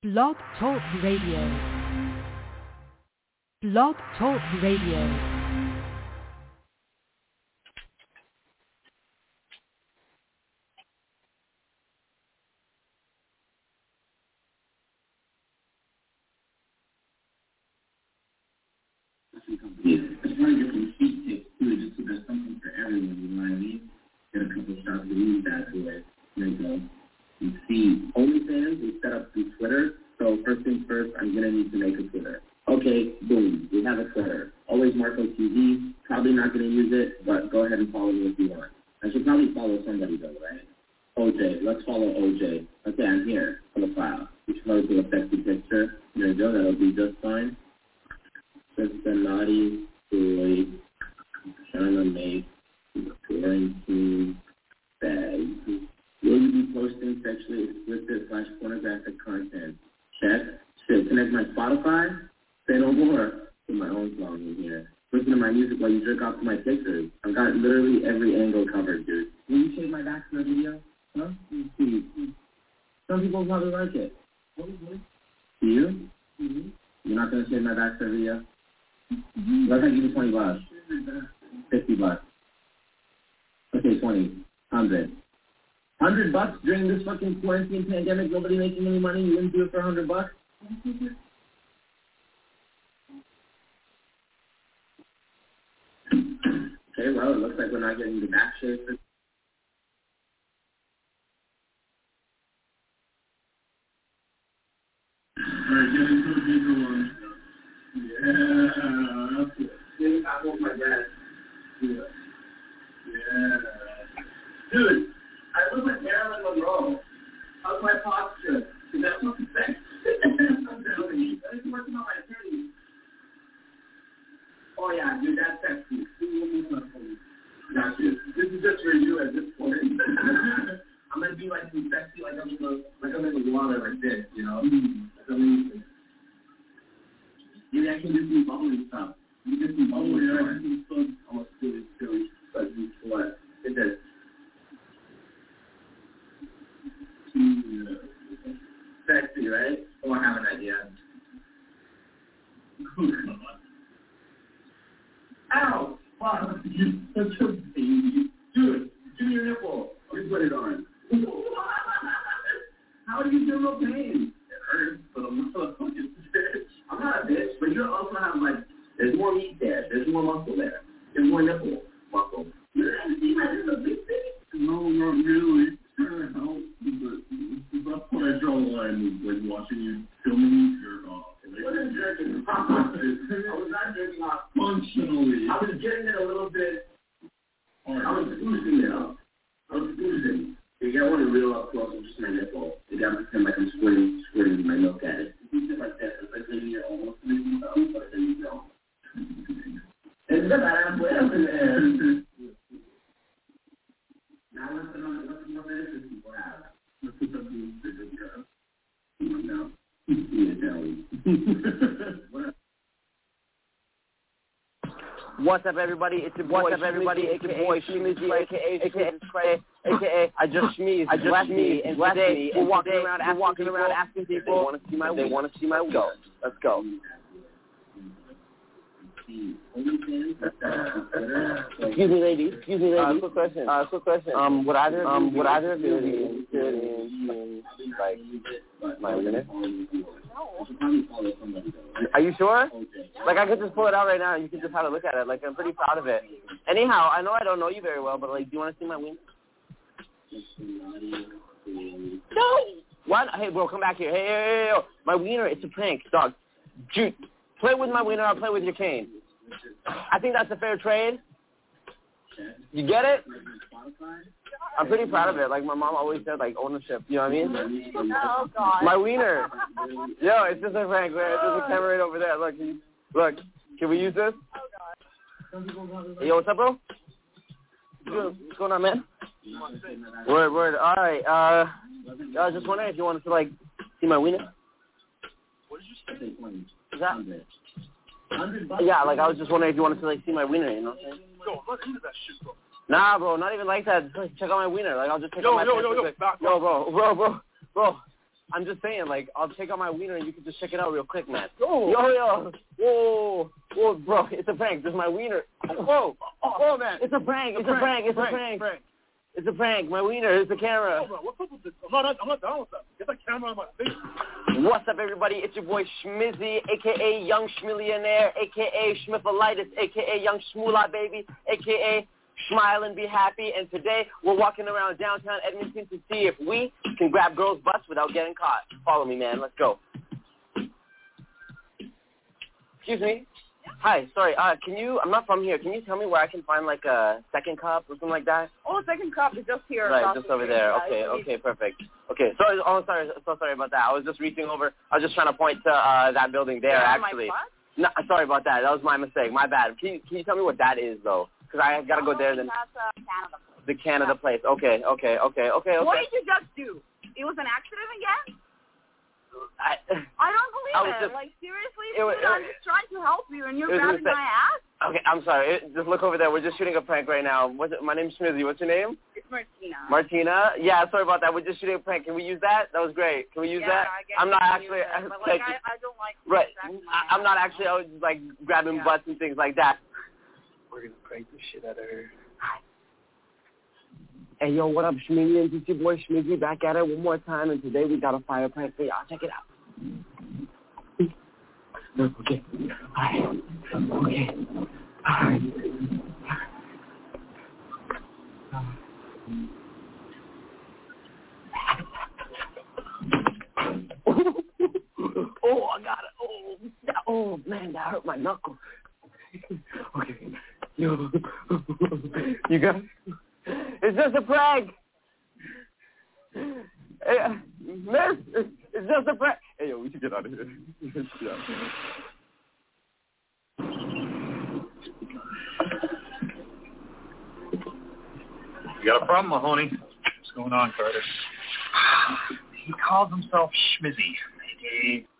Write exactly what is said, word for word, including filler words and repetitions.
Blog Talk Radio. Blog Talk Radio. Yeah, I just want to get some cheap tips too, just so there's something for everyone, you know what I mean? Get a couple shots of weed that way. There you go. You see, OnlyFans is set up through Twitter, so first things first, I'm going to need to make a Twitter. Okay, boom, we have a Twitter. Always Marco T V, probably not going to use it, but go ahead and follow me if you want. I should probably follow somebody though, right? O J, let's follow O J. Okay, I'm here, profile. You should probably do a sexy picture. There you go, that'll be just fine. Just a naughty boy trying to make quarantine bags. Will you be posting sexually explicit slash pornographic content? Check. Shit, connect my Spotify? Say no more. Put my own song in here. Listen to my music while you jerk off to my pictures. I've got literally every angle covered, dude. Will you shave my back for a video? Huh? See. Some people probably like it. Do you? Mm-hmm. You're not going to shave my back for a video? Mm-hmm. What if I give you twenty bucks? fifty bucks. Okay, twenty. one hundred. one hundred bucks during this fucking quarantine pandemic, nobody making any money, you wouldn't do it for one hundred bucks? Okay, well, it looks like we're not getting the back shave for Alright, get into the bigger one. Yeah, that's it. Yeah, I want my dad. Yeah. Yeah. Dude, I look like Marilyn Monroe. How's my posture? Is that what you say? I'm telling I'm working on my attorney. Oh yeah, dude, that's sexy. Got you. This is just for you at this point. I'm gonna be like some sexy, like I'm in the, like I'm in the water like this, you know? Mm. That's amazing. Maybe I can do some bubbly stuff. You can do some bubbly stuff. Oh, yeah, I can do some almost silly, silly, but what? It does. Yeah. Sexy, right? Oh, I have an idea. Oh, God. Ow! Wow, you're such a baby. Dude, give me your nipple. You put it on. How do you feel no pain? It hurts, but I'm not a fucking bitch. I'm not a bitch, but you also have, like, there's more meat there. There's more muscle there. There's more nipple muscle. You don't see my little big thing? No, not really. Trying to help, but that's when I draw the line with, like, watching you filming you jerk off. I wasn't jerking off. I was not jerking off. Functionally. I was getting it a little bit. Right. I was boosting it up. I was boosting. You got one real up close with just my nipple. You got to pretend like I'm squirting, squirting my milk at it. You do like that. It's like maybe you're almost making it up, but then you don't. It's the bad way up in there. Now let's put on let's put on the people have. Let's put something bigger girl. No. Yeah, What's up, everybody? It's your boy, What's up, everybody? It's your boy, Shmizy, aka, aka, aka, I just sneezed. I just sneezed. And today, we're walking around, asking, walking around asking people, they want to see my, they want to see my go. Let's go. Excuse me, ladies. Excuse me, ladies. Uh, quick question. Uh, quick question. Um, would either, um, would either of you be interested in, like, my unit? Are you sure? Like, I could just pull it out right now and you can just have a look at it. Like, I'm pretty proud of it. Anyhow, I know I don't know you very well, but, like, do you want to see my wiener? No! What? Hey, bro, come back here. Hey, hey, hey, hey. My wiener, it's a prank, dog. Dude, play with my wiener, I'll play with your cane. I think that's a fair trade. You get it? I'm pretty proud of it. Like, my mom always said, like, ownership. You know what I mean? Oh, God. My wiener. Yo, it's just a prank, man. There's a camera right over there. Look, look. Can we use this? Oh, God. Hey, yo, what's up, bro? What's going on, man? Word, word. All right. Uh, I was just wondering if you wanted to, like, see my wiener. What did you say? Is that? Yeah, like, I was just wondering if you wanted to, like, see my wiener, you know what I'm saying? Yo, I'm not into that shit, bro. Nah, bro, not even like that. Just, like, check out my wiener. Like, I'll just check yo, out my yo, yo, yo, yo, back, yo, bro, bro, bro, bro. I'm just saying, like, I'll take out my wiener and you can just check it out real quick, man. Yo. Yo, yo. Whoa. Whoa, bro. It's a prank. This is my wiener. Whoa. Oh, man. It's a prank. It's a prank. It's a prank. prank. It's a prank. My wiener. It's the camera. Oh, bro, what's up with this? I'm not, I'm not down with that. Get that camera on my face. What's up, everybody? It's your boy Schmizzy, a k a. Young Schmillionaire, a k a. Schmiffalitis, a k a. Young Schmoolah Baby, a k a. Smile and be happy. And today, we're walking around downtown Edmonton to see if we can grab girls' butts without getting caught. Follow me, man. Let's go. Excuse me. Hi, sorry. Uh, can you, I'm not from here. Can you tell me where I can find, like, a second cup or something like that? Oh, second cup is just here. Right, just over there. Okay, okay, perfect. Okay, sorry. Oh, sorry. So sorry about that. I was just reaching over. I was just trying to point to uh, that building there, Yeah, actually. my butt? No, sorry about that. That was my mistake. My bad. Can you, can you tell me what that is, though? Because I got to go there. Then That's uh, Canada place. the Canada place. Okay, okay, okay, okay, okay. What did you just do? It was an accident again? I, I don't believe I was it. just- like, seriously, it was- dude, I'm just trying to help you, and you're it was grabbing just my ass? okay, I'm sorry. It, just look over there. We're just shooting a prank right now. What's it, my name's Schmizzy. What's your name? It's Martina. Martina? Yeah, sorry about that. We're just shooting a prank. Can we use that? That was great. Can we use yeah, that? I guess I'm not you can actually... use it, but, like, like, I, I don't like right. exactly my I, I'm not ass. actually, I was just, like, grabbing Yeah. butts and things like that. We're going to prank the shit out of her. Hey, yo, what up, Schmizzy? It's your boy Schmizzy back at it one more time, and today we got a fire prank for y'all. Check it out. Okay. All right. Okay. All right. Oh, I got it. Oh, that, oh, man, that hurt my knuckle. Okay. Yo. You got it? It's just a prank. Hey, uh, miss, it's, it's just a prank. Hey, yo, we should get out of here. Yeah. You got a problem, Mahoney? What's going on, Carter? He calls himself Schmizzy. He